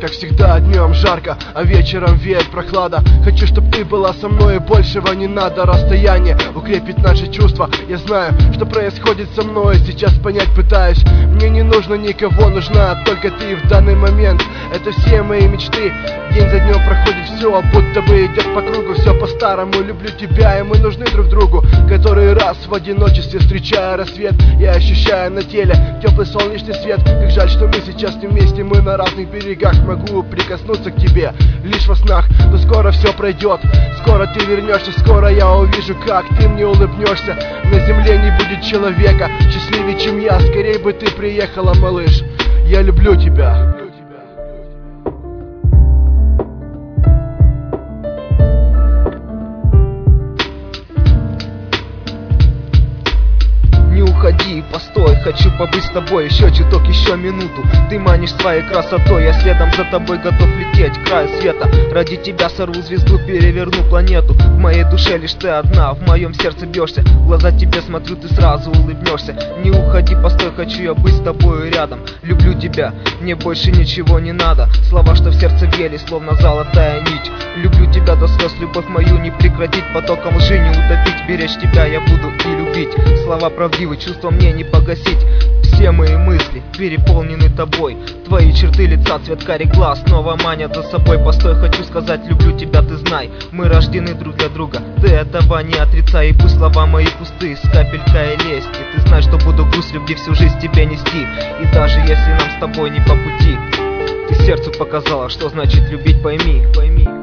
как всегда, днем жарко, а вечером веет прохлада. Хочу, чтоб ты была со мной, и большего не надо. Расстояние укрепит наши чувства. Я знаю, что происходит со мной, сейчас понять пытаюсь. Мне не нужно никого, нужна только ты в данный момент. Это все мои мечты. День за днем проходит все, будто бы идет по кругу. Все по-старому, люблю тебя, и мы нужны друг другу. Который раз в одиночестве, встречая рассвет, я ощущаю на теле теплый солнечный свет. Как жаль, что мы сейчас не вместе, мы на разных берегах. Могу прикоснуться к тебе лишь во снах, но скоро все пройдет. Скоро ты вернешься, скоро я увижу, как ты мне улыбнешься. На земле не будет человека счастливее, чем я. Скорей бы ты приехала, малыш, я люблю тебя. Не уходи, постой, хочу побыть с тобой еще чуток, еще минуту. Ты манишь своей красотой, я следом за тобой готов лететь к краю света. Ради тебя сорву звезду, переверну планету. В моей душе лишь ты одна, в моем сердце бьешься. В глаза тебе смотрю, ты сразу улыбнешься. Не уходи, постой, хочу я быть с тобой рядом. Люблю тебя, мне больше ничего не надо. Слова, что в сердце въели, словно золотая нить. Люблю тебя до слез, любовь мою не прекратить. Потоком лжи не утопить, беречь тебя я буду и любить. Слова правдивы, чувства мне не погасить. Все мои мысли переполнены тобой. Твои черты лица, цвет карих глаз снова манят за собой. Постой, хочу сказать, люблю тебя, ты знай. Мы рождены друг для друга, ты этого не отрицай. И пусть слова мои пусты, с капелькой лести. Ты знаешь, что буду груз любви всю жизнь тебе нести. И даже если нам с тобой не по пути, ты сердцу показала, что значит любить, пойми, пойми.